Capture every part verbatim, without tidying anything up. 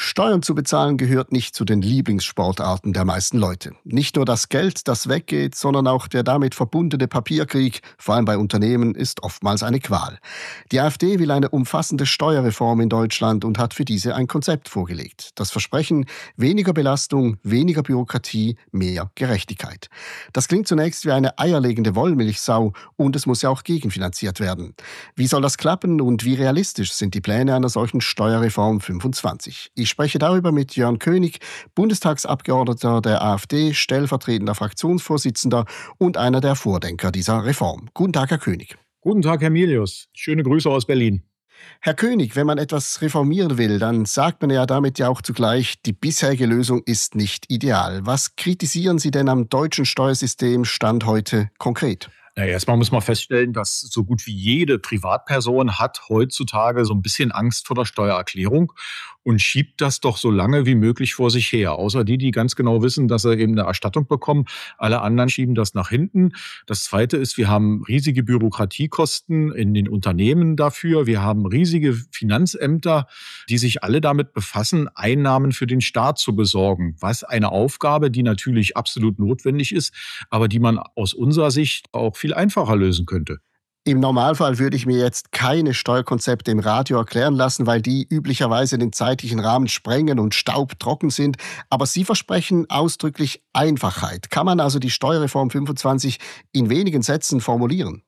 Steuern zu bezahlen gehört nicht zu den Lieblingssportarten der meisten Leute. Nicht nur das Geld, das weggeht, sondern auch der damit verbundene Papierkrieg, vor allem bei Unternehmen, ist oftmals eine Qual. Die AfD will eine umfassende Steuerreform in Deutschland und hat für diese ein Konzept vorgelegt. Das Versprechen: weniger Belastung, weniger Bürokratie, mehr Gerechtigkeit. Das klingt zunächst wie eine eierlegende Wollmilchsau und es muss ja auch gegenfinanziert werden. Wie soll das klappen und wie realistisch sind die Pläne einer solchen Steuerreform fünfundzwanzig? Ich spreche darüber mit Jörn König, Bundestagsabgeordneter der AfD, stellvertretender Fraktionsvorsitzender und einer der Vordenker dieser Reform. Guten Tag, Herr König. Guten Tag, Herr Milius. Schöne Grüße aus Berlin. Herr König, wenn man etwas reformieren will, dann sagt man ja damit ja auch zugleich, die bisherige Lösung ist nicht ideal. Was kritisieren Sie denn am deutschen Steuersystem Stand heute konkret? Na, erstmal muss man feststellen, dass so gut wie jede Privatperson hat heutzutage so ein bisschen Angst vor der Steuererklärung und schiebt das doch so lange wie möglich vor sich her. Außer die, die ganz genau wissen, dass sie eben eine Erstattung bekommen. Alle anderen schieben das nach hinten. Das Zweite ist, wir haben riesige Bürokratiekosten in den Unternehmen dafür. Wir haben riesige Finanzämter, die sich alle damit befassen, Einnahmen für den Staat zu besorgen. Was eine Aufgabe, die natürlich absolut notwendig ist, aber die man aus unserer Sicht auch viel einfacher lösen könnte. Im Normalfall würde ich mir jetzt keine Steuerkonzepte im Radio erklären lassen, weil die üblicherweise den zeitlichen Rahmen sprengen und staubtrocken sind. Aber Sie versprechen ausdrücklich Einfachheit. Kann man also die Steuerreform fünfundzwanzig in wenigen Sätzen formulieren?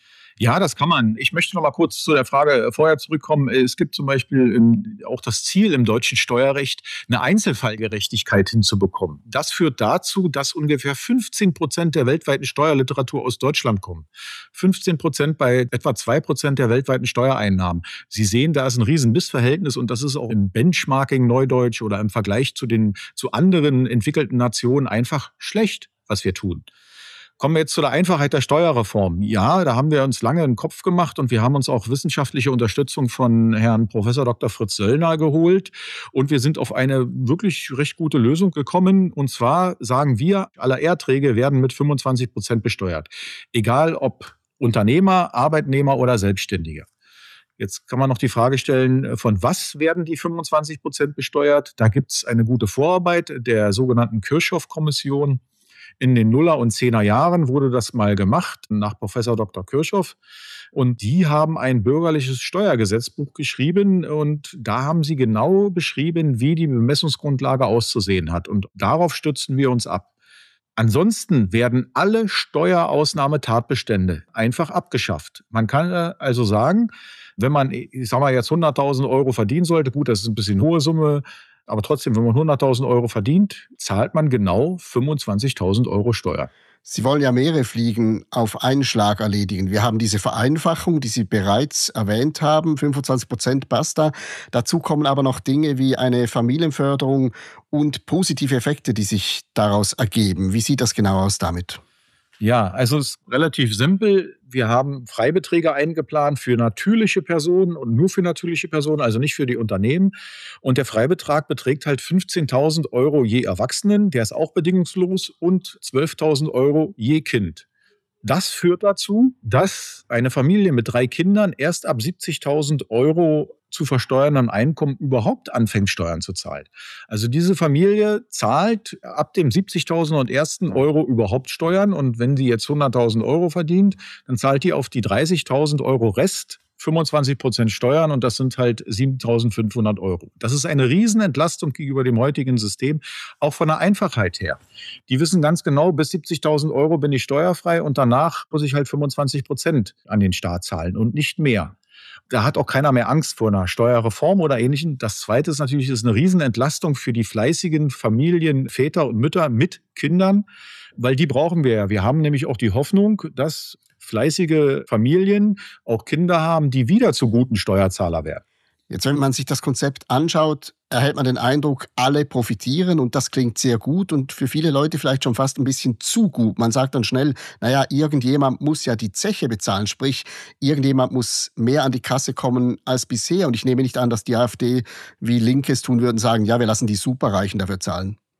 Ja, das kann man. Ich möchte noch mal kurz zu der Frage vorher zurückkommen. Es gibt zum Beispiel auch das Ziel im deutschen Steuerrecht, eine Einzelfallgerechtigkeit hinzubekommen. Das führt dazu, dass ungefähr fünfzehn Prozent der weltweiten Steuerliteratur aus Deutschland kommen. fünfzehn Prozent bei etwa zwei Prozent der weltweiten Steuereinnahmen. Sie sehen, da ist ein riesen Missverhältnis und das ist auch im Benchmarking Neudeutsch oder im Vergleich zu den, zu anderen entwickelten Nationen einfach schlecht, was wir tun. Kommen wir jetzt zu der Einfachheit der Steuerreform. Ja, da haben wir uns lange einen Kopf gemacht und wir haben uns auch wissenschaftliche Unterstützung von Herrn Professor Doktor Fritz Söllner geholt. Und wir sind auf eine wirklich recht gute Lösung gekommen. Und zwar sagen wir, alle Erträge werden mit fünfundzwanzig Prozent besteuert. Egal ob Unternehmer, Arbeitnehmer oder Selbstständige. Jetzt kann man noch die Frage stellen, von was werden die fünfundzwanzig Prozent besteuert? Da gibt es eine gute Vorarbeit der sogenannten Kirchhoff-Kommission. In den Nuller- und Zehner Jahren wurde das mal gemacht, nach Professor Doktor Kirchhoff. Und die haben ein bürgerliches Steuergesetzbuch geschrieben und da haben sie genau beschrieben, wie die Bemessungsgrundlage auszusehen hat. Und darauf stützen wir uns ab. Ansonsten werden alle Steuerausnahmetatbestände einfach abgeschafft. Man kann also sagen, wenn man, ich sag mal, jetzt hunderttausend Euro verdienen sollte, gut, das ist ein bisschen hohe Summe, aber trotzdem, wenn man hunderttausend Euro verdient, zahlt man genau fünfundzwanzigtausend Euro Steuer. Sie wollen ja mehrere Fliegen auf einen Schlag erledigen. Wir haben diese Vereinfachung, die Sie bereits erwähnt haben, fünfundzwanzig Prozent basta. Dazu kommen aber noch Dinge wie eine Familienförderung und positive Effekte, die sich daraus ergeben. Wie sieht das genau aus damit? Ja, also es ist relativ simpel. Wir haben Freibeträge eingeplant für natürliche Personen und nur für natürliche Personen, also nicht für die Unternehmen. Und der Freibetrag beträgt halt fünfzehntausend Euro je Erwachsenen, der ist auch bedingungslos, und zwölftausend Euro je Kind. Das führt dazu, dass eine Familie mit drei Kindern erst ab siebzigtausend Euro zu versteuerndem Einkommen überhaupt anfängt, Steuern zu zahlen. Also diese Familie zahlt ab dem siebzigtausend und ersten Euro überhaupt Steuern. Und wenn sie jetzt hunderttausend Euro verdient, dann zahlt die auf die dreißigtausend Euro Rest fünfundzwanzig Prozent Steuern und das sind halt siebentausendfünfhundert Euro. Das ist eine Riesenentlastung gegenüber dem heutigen System, auch von der Einfachheit her. Die wissen ganz genau, bis siebzigtausend Euro bin ich steuerfrei und danach muss ich halt fünfundzwanzig Prozent an den Staat zahlen und nicht mehr. Da hat auch keiner mehr Angst vor einer Steuerreform oder Ähnlichem. Das Zweite ist natürlich, das ist eine Riesenentlastung für die fleißigen Familien, Väter und Mütter mit Kindern, weil die brauchen wir ja. Wir haben nämlich auch die Hoffnung, dass fleißige Familien auch Kinder haben, die wieder zu guten Steuerzahler werden. Jetzt, wenn man sich das Konzept anschaut, erhält man den Eindruck, alle profitieren und das klingt sehr gut und für viele Leute vielleicht schon fast ein bisschen zu gut. Man sagt dann schnell, naja, irgendjemand muss ja die Zeche bezahlen, sprich, irgendjemand muss mehr an die Kasse kommen als bisher. Und ich nehme nicht an, dass die AfD, wie Linke es tun würden, sagen, ja, wir lassen die Superreichen dafür zahlen.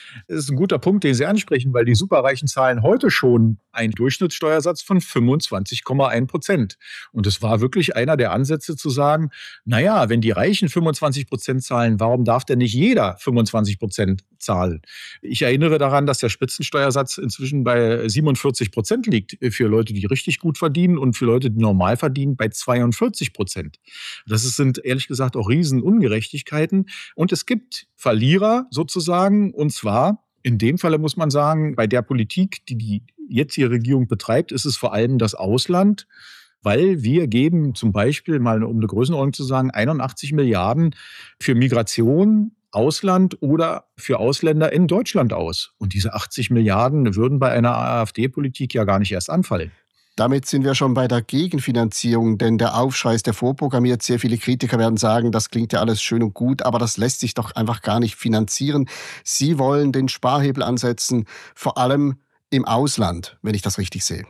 Das ist ein guter Punkt, den Sie ansprechen, weil die Superreichen zahlen heute schon einen Durchschnittssteuersatz von fünfundzwanzig Komma eins Prozent. Und es war wirklich einer der Ansätze zu sagen, naja, wenn die Reichen fünfundzwanzig Prozent zahlen, warum darf denn nicht jeder fünfundzwanzig Prozent zahlen? Ich erinnere daran, dass der Spitzensteuersatz inzwischen bei siebenundvierzig Prozent liegt für Leute, die richtig gut verdienen, und für Leute, die normal verdienen, bei zweiundvierzig Prozent. Das sind ehrlich gesagt auch Riesenungerechtigkeiten. Und es gibt Verlierer sozusagen, und zwar in dem Falle muss man sagen, bei der Politik, die die jetzige Regierung betreibt, ist es vor allem das Ausland, weil wir geben zum Beispiel, mal um eine Größenordnung zu sagen, einundachtzig Milliarden für Migration, Ausland oder für Ausländer in Deutschland aus. Und diese achtzig Milliarden würden bei einer AfD-Politik ja gar nicht erst anfallen. Damit sind wir schon bei der Gegenfinanzierung, denn der Aufschrei ist ja vorprogrammiert. Sehr viele Kritiker werden sagen, das klingt ja alles schön und gut, aber das lässt sich doch einfach gar nicht finanzieren. Sie wollen den Sparhebel ansetzen, vor allem im Ausland, wenn ich das richtig sehe.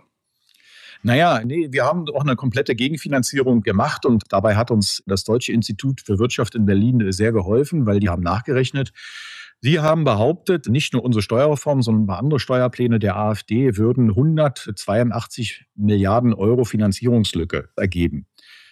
Naja, nee, wir haben auch eine komplette Gegenfinanzierung gemacht, und dabei hat uns das Deutsche Institut für Wirtschaft in Berlin sehr geholfen, weil die haben nachgerechnet. Sie haben behauptet, nicht nur unsere Steuerreform, sondern bei andere Steuerpläne der AfD würden hundertzweiundachtzig Milliarden Euro Finanzierungslücke ergeben.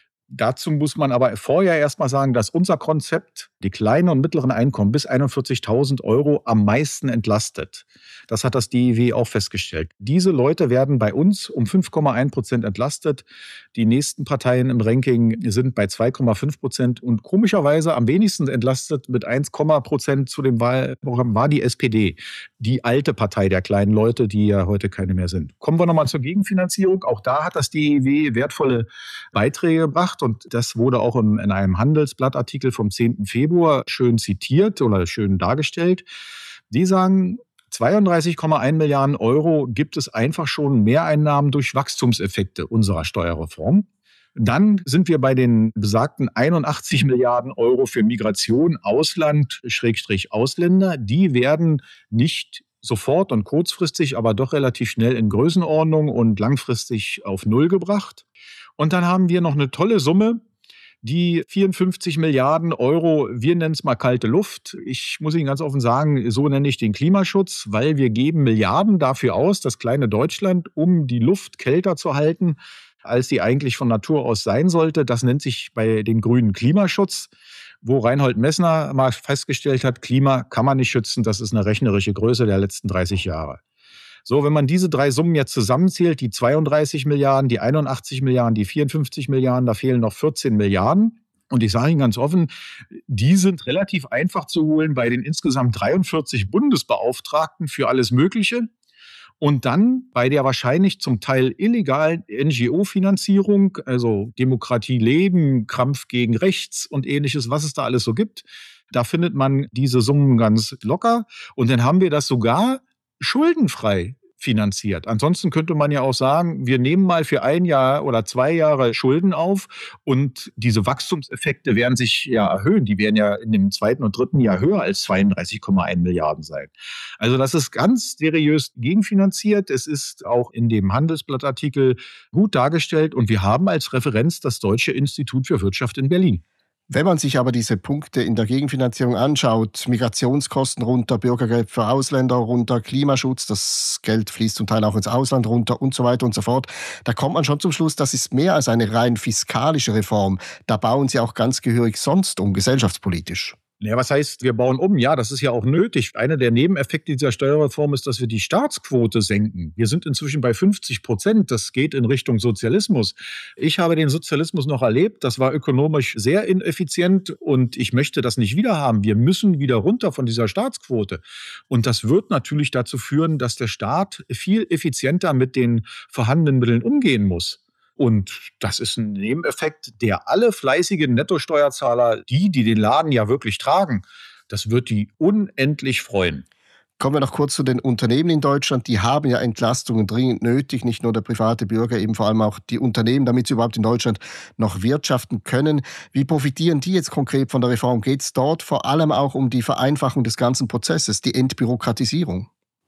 Dazu muss man aber vorher erst mal sagen, dass unser Konzept die kleinen und mittleren Einkommen bis einundvierzigtausend Euro am meisten entlastet. Das hat das D I W auch festgestellt. Diese Leute werden bei uns um fünf Komma eins Prozent entlastet. Die nächsten Parteien im Ranking sind bei zwei Komma fünf Prozent. Und komischerweise am wenigsten entlastet mit eins Prozent zu dem Wahlprogramm war die S P D. Die alte Partei der kleinen Leute, die ja heute keine mehr sind. Kommen wir nochmal zur Gegenfinanzierung. Auch da hat das D I W wertvolle Beiträge gebracht. Und das wurde auch in einem Handelsblattartikel vom zehnten Februar schön zitiert oder schön dargestellt. Die sagen, zweiunddreißig Komma eins Milliarden Euro gibt es einfach schon Mehreinnahmen durch Wachstumseffekte unserer Steuerreform. Dann sind wir bei den besagten einundachtzig Milliarden Euro für Migration, Ausland, Schrägstrich Ausländer. Die werden nicht sofort und kurzfristig, aber doch relativ schnell in Größenordnung und langfristig auf Null gebracht. Und dann haben wir noch eine tolle Summe, die vierundfünfzig Milliarden Euro, wir nennen es mal kalte Luft. Ich muss Ihnen ganz offen sagen, so nenne ich den Klimaschutz, weil wir geben Milliarden dafür aus, das kleine Deutschland, um die Luft kälter zu halten, als sie eigentlich von Natur aus sein sollte. Das nennt sich bei den Grünen Klimaschutz, wo Reinhold Messner mal festgestellt hat, Klima kann man nicht schützen, das ist eine rechnerische Größe der letzten dreißig Jahre. So, wenn man diese drei Summen jetzt zusammenzählt, die zweiunddreißig Milliarden, die einundachtzig Milliarden, die vierundfünfzig Milliarden, da fehlen noch vierzehn Milliarden. Und ich sage Ihnen ganz offen, die sind relativ einfach zu holen bei den insgesamt dreiundvierzig Bundesbeauftragten für alles Mögliche. Und dann bei der wahrscheinlich zum Teil illegalen N G O-Finanzierung, also Demokratie leben, Kampf gegen Rechts und Ähnliches, was es da alles so gibt, da findet man diese Summen ganz locker. Und dann haben wir das sogar schuldenfrei finanziert. Ansonsten könnte man ja auch sagen, wir nehmen mal für ein Jahr oder zwei Jahre Schulden auf, und diese Wachstumseffekte werden sich ja erhöhen. Die werden ja in dem zweiten und dritten Jahr höher als zweiunddreißig Komma eins Milliarden sein. Also das ist ganz seriös gegenfinanziert. Es ist auch in dem Handelsblattartikel gut dargestellt, und wir haben als Referenz das Deutsche Institut für Wirtschaft in Berlin. Wenn man sich aber diese Punkte in der Gegenfinanzierung anschaut, Migrationskosten runter, Bürgergeld für Ausländer runter, Klimaschutz, das Geld fließt zum Teil auch ins Ausland runter und so weiter und so fort, da kommt man schon zum Schluss, das ist mehr als eine rein fiskalische Reform. Da bauen Sie auch ganz gehörig sonst um, gesellschaftspolitisch. Ja, was heißt, wir bauen um? Ja, das ist ja auch nötig. Einer der Nebeneffekte dieser Steuerreform ist, dass wir die Staatsquote senken. Wir sind inzwischen bei fünfzig Prozent. Das geht in Richtung Sozialismus. Ich habe den Sozialismus noch erlebt. Das war ökonomisch sehr ineffizient, und ich möchte das nicht wieder haben. Wir müssen wieder runter von dieser Staatsquote. Und das wird natürlich dazu führen, dass der Staat viel effizienter mit den vorhandenen Mitteln umgehen muss. Und das ist ein Nebeneffekt, der alle fleißigen Nettosteuerzahler, die, die den Laden ja wirklich tragen, das wird die unendlich freuen. Kommen wir noch kurz zu den Unternehmen in Deutschland. Die haben ja Entlastungen dringend nötig, nicht nur der private Bürger, eben vor allem auch die Unternehmen, damit sie überhaupt in Deutschland noch wirtschaften können. Wie profitieren die jetzt konkret von der Reform? Geht es dort vor allem auch um die Vereinfachung des ganzen Prozesses, die Entbürokratisierung?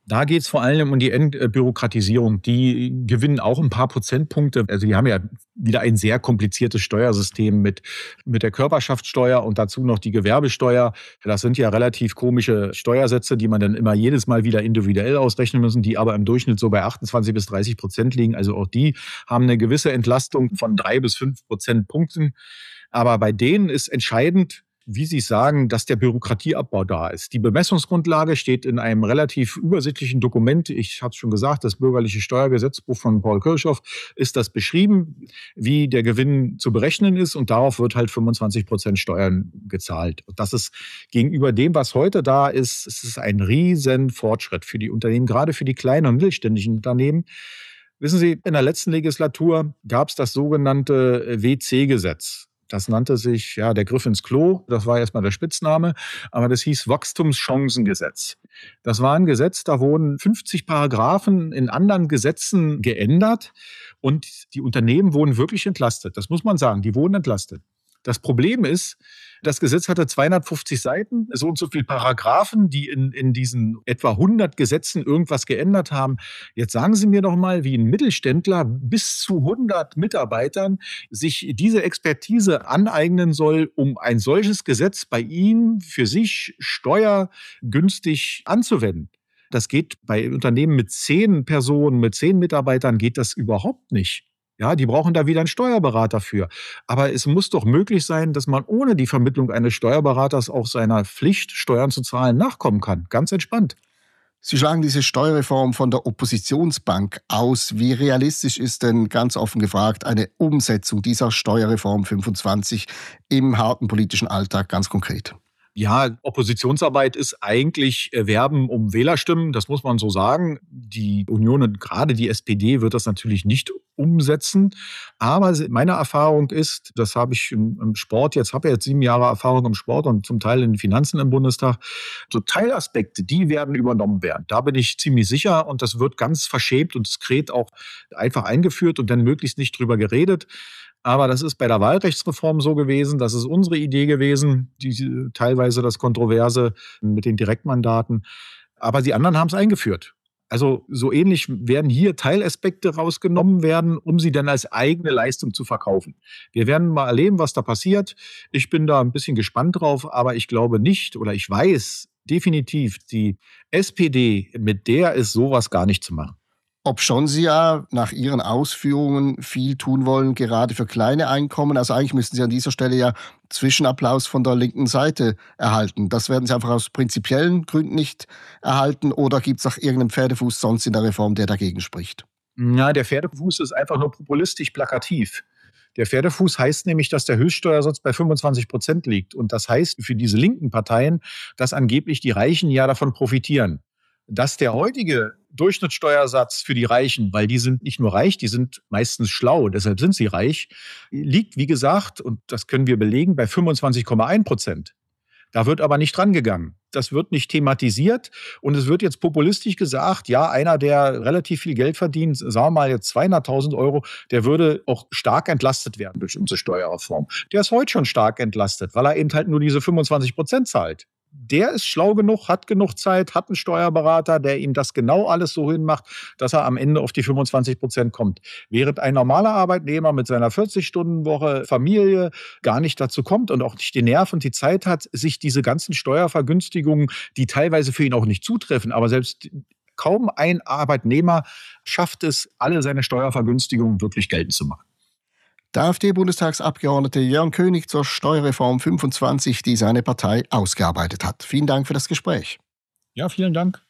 Da geht es vor allem um die Entbürokratisierung. Die gewinnen auch ein paar Prozentpunkte. Also die haben ja wieder ein sehr kompliziertes Steuersystem mit, mit der Körperschaftssteuer und dazu noch die Gewerbesteuer. Das sind ja relativ komische Steuersätze, die man dann immer jedes Mal wieder individuell ausrechnen müssen, die aber im Durchschnitt so bei achtundzwanzig bis dreißig Prozent liegen. Also auch die haben eine gewisse Entlastung von drei bis fünf Prozentpunkten. Aber bei denen ist entscheidend, wie Sie sagen, dass der Bürokratieabbau da ist. Die Bemessungsgrundlage steht in einem relativ übersichtlichen Dokument. Ich habe es schon gesagt, das bürgerliche Steuergesetzbuch von Paul Kirchhoff ist das beschrieben, wie der Gewinn zu berechnen ist. Und darauf wird halt fünfundzwanzig Prozent Steuern gezahlt. Und das ist gegenüber dem, was heute da ist, es ist ein riesen Fortschritt für die Unternehmen, gerade für die kleinen und mittelständischen Unternehmen. Wissen Sie, in der letzten Legislatur gab es das sogenannte W C-Gesetz. Das nannte sich, ja, der Griff ins Klo. Das war erstmal der Spitzname. Aber das hieß Wachstumschancengesetz. Das war ein Gesetz, da wurden fünfzig Paragraphen in anderen Gesetzen geändert. Und die Unternehmen wurden wirklich entlastet. Das muss man sagen, die wurden entlastet. Das Problem ist, das Gesetz hatte zweihundertfünfzig Seiten, so und so viele Paragraphen, die in, in diesen etwa hundert Gesetzen irgendwas geändert haben. Jetzt sagen Sie mir doch mal, wie ein Mittelständler bis zu hundert Mitarbeitern sich diese Expertise aneignen soll, um ein solches Gesetz bei Ihnen für sich steuergünstig anzuwenden. Das geht bei Unternehmen mit zehn Personen, mit zehn Mitarbeitern geht das überhaupt nicht. Ja, die brauchen da wieder einen Steuerberater für. Aber es muss doch möglich sein, dass man ohne die Vermittlung eines Steuerberaters auch seiner Pflicht, Steuern zu zahlen, nachkommen kann. Ganz entspannt. Sie schlagen diese Steuerreform von der Oppositionsbank aus. Wie realistisch ist denn, ganz offen gefragt, eine Umsetzung dieser Steuerreform fünfundzwanzig im harten politischen Alltag ganz konkret? Ja, Oppositionsarbeit ist eigentlich Werben um Wählerstimmen, das muss man so sagen. Die Union und gerade die S P D wird das natürlich nicht umsetzen. Aber meine Erfahrung ist, das habe ich im Sport, jetzt habe ich jetzt sieben Jahre Erfahrung im Sport und zum Teil in den Finanzen im Bundestag, so Teilaspekte, die werden übernommen werden. Da bin ich ziemlich sicher und das wird ganz verschämt und diskret auch einfach eingeführt und dann möglichst nicht drüber geredet. Aber das ist bei der Wahlrechtsreform so gewesen, das ist unsere Idee gewesen, die, teilweise das Kontroverse mit den Direktmandaten. Aber die anderen haben es eingeführt. Also so ähnlich werden hier Teilaspekte rausgenommen werden, um sie dann als eigene Leistung zu verkaufen. Wir werden mal erleben, was da passiert. Ich bin da ein bisschen gespannt drauf, aber ich glaube nicht oder ich weiß definitiv, die S P D, mit der ist sowas gar nicht zu machen. Obschon Sie ja nach Ihren Ausführungen viel tun wollen, gerade für kleine Einkommen. Also eigentlich müssten Sie an dieser Stelle ja Zwischenapplaus von der linken Seite erhalten. Das werden Sie einfach aus prinzipiellen Gründen nicht erhalten. Oder gibt es auch irgendeinen Pferdefuß sonst in der Reform, der dagegen spricht? Ja, der Pferdefuß ist einfach nur populistisch plakativ. Der Pferdefuß heißt nämlich, dass der Höchststeuersatz bei fünfundzwanzig Prozent liegt. Und das heißt für diese linken Parteien, dass angeblich die Reichen ja davon profitieren. Dass der heutige Durchschnittssteuersatz für die Reichen, weil die sind nicht nur reich, die sind meistens schlau, deshalb sind sie reich, liegt, wie gesagt, und das können wir belegen, bei fünfundzwanzig Komma eins Prozent. Da wird aber nicht rangegangen. Das wird nicht thematisiert und es wird jetzt populistisch gesagt, ja, einer, der relativ viel Geld verdient, sagen wir mal jetzt zweihunderttausend Euro, der würde auch stark entlastet werden durch unsere Steuerreform. Der ist heute schon stark entlastet, weil er eben halt nur diese fünfundzwanzig Prozent zahlt. Der ist schlau genug, hat genug Zeit, hat einen Steuerberater, der ihm das genau alles so hinmacht, dass er am Ende auf die fünfundzwanzig Prozent kommt. Während ein normaler Arbeitnehmer mit seiner vierzig-Stunden-Woche Familie gar nicht dazu kommt und auch nicht die Nerven und die Zeit hat, sich diese ganzen Steuervergünstigungen, die teilweise für ihn auch nicht zutreffen, aber selbst kaum ein Arbeitnehmer schafft es, alle seine Steuervergünstigungen wirklich geltend zu machen. Der AfD-Bundestagsabgeordnete Jörn König zur Steuerreform fünfundzwanzig, die seine Partei ausgearbeitet hat. Vielen Dank für das Gespräch. Ja, vielen Dank.